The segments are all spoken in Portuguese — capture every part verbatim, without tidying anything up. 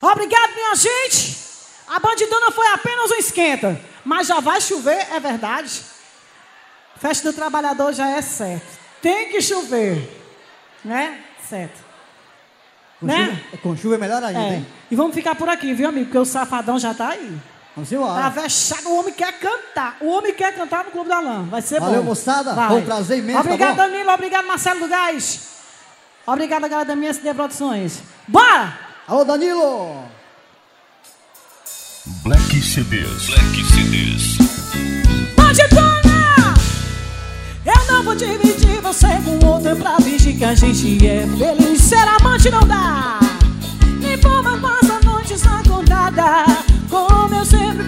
Obrigado, minha gente. A bandidona foi apenas um esquenta. Mas já vai chover, é verdade. Festa do Trabalhador já é certo. Tem que chover. Né? Certo. Com, né? chuva, com chuva é melhor ainda, é. hein? E vamos ficar por aqui, viu, amigo? Porque o Safadão já tá aí. Vamos embora. Tá fechado, o homem quer cantar. O homem quer cantar no Clube da Lã. Vai ser Valeu, bom. moçada. Vai. Foi um prazer imenso, Obrigado, tá bom? Danilo. Obrigado, Marcelo do Gás. Obrigado, galera da minha S D Produções. Bora! Alô, Danilo! Black C Ds. Black C Ds. Bandidona! Eu não vou dividir você com outro pra fingir que a gente é feliz. Ser amante não dá. Nem por uma passa noite acordada, como eu sempre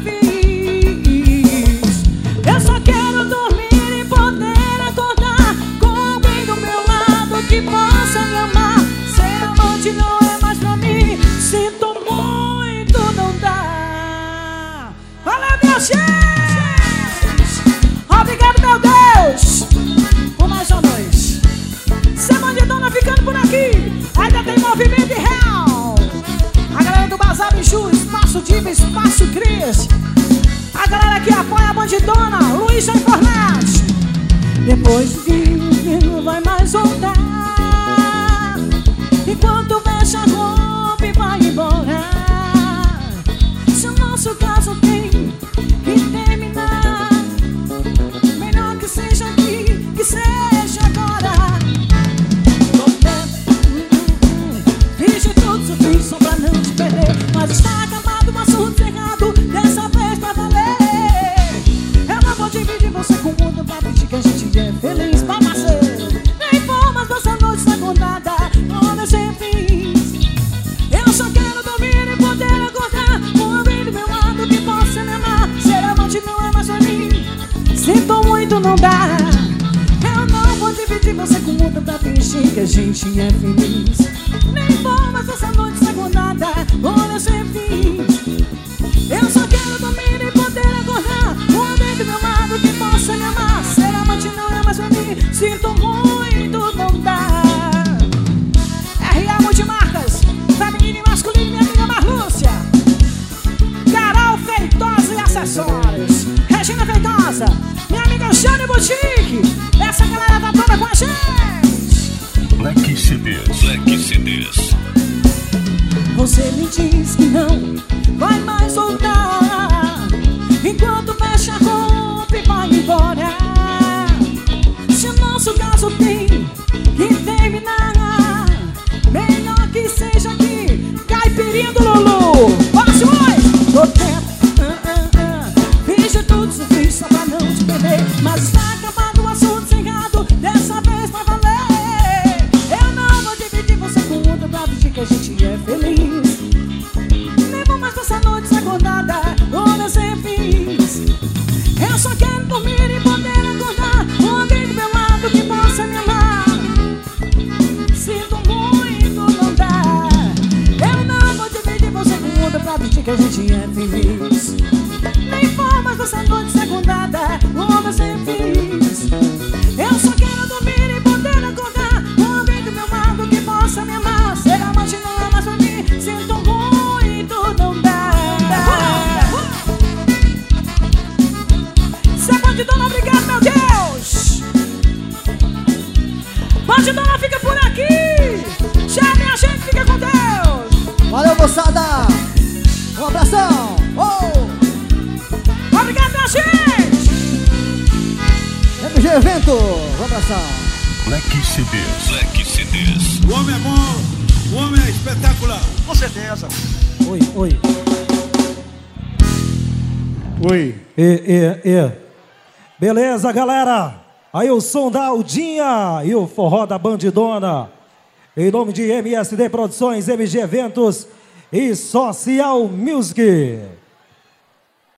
fiz. Eu só quero dormir e poder acordar com alguém do meu lado que possa me amar. Ser amante não é mais pra mim. Sinto muito, não dá. Valeu, minha gente! Obrigado, meu Deus, por mais uma noite. Ser bandidona ficando por aqui. Ainda tem movimento real. A galera do Bazar Biju, Espaço Diva, Espaço Cris. A galera que apoia a bandidona, Luiz da Infornet. Depois de não vai mais voltar. Enquanto fecha a roupa e vai embora. Se o nosso caso tem que terminar, melhor que seja aqui, que seja agora. Fiz de tudo, sofri só pra não te perder. Mas está acabado, o assunto errado. Dessa vez pra valer. Eu não vou dividir você com o mundo pra fingir que a gente é feliz, pra parceiro. Nem formas dessa noite acordada, como eu sempre fiz. Eu só quero dormir e poder acordar com alguém do meu lado que possa me amar. Ser amante não é mais pra mim. Sinto muito, não dá. Eu não vou dividir você com o mundo pra fingir que a gente é feliz. Nem formas dessa noite acordada, como eu sempre fiz. Eu só quero dormir e poder acordar com alguém do meu lado que possa me amar. Ser amante não é mais pra mim. Sinto muito, não dá. R A Multimarcas, feminino e masculino, minha amiga Marlúcia. Carol Feitosa e acessórios. Regina Feitosa, minha amiga Jane Boutique. Essa galera tá toda com a gente. Black C Ds. Black C Ds. Você me diz que não vai mais voltar. Enquanto fecha a roupa e vai embora. Se o nosso caso tem que terminar, melhor que seja aqui. Caipirinha do Lulu. Posso mais? Tô tempo. Fiz de tudo, sofri só pra não te perder. Mas está acabado o assunto errado. Dessa vez vai valer. Eu não vou dividir você com outro pra fingir que a gente é feliz. Nem vou mais passar noites acordada, como eu sempre fiz. Eu só quero dormir e poder acordar com alguém do meu lado que possa me amar. Sinto muito, não dá. Eu não vou dividir você com outro pra fingir que a gente é feliz. Nem formas dessa noite secundada, como eu sempre fiz. Eu só quero dormir e poder acordar com alguém do meu lado que possa me amar. Ser amante não é mais pra mim. Sinto muito, não dá. Ser bandidona, obrigado, meu Deus. Bandidona fica por aqui. Chame a gente, fica com Deus. Valeu, moçada! Um abração! Oh! Obrigado, minha gente. M G Evento, um abração! Black C Ds. Black C Ds. O homem é bom, o homem é espetacular. Com certeza. Oi, oi. Oi. E, e, e. Beleza, galera? Aí o som da Aldinha e o forró da bandidona. Em nome de M S D Produções, M G Eventos e Social Music.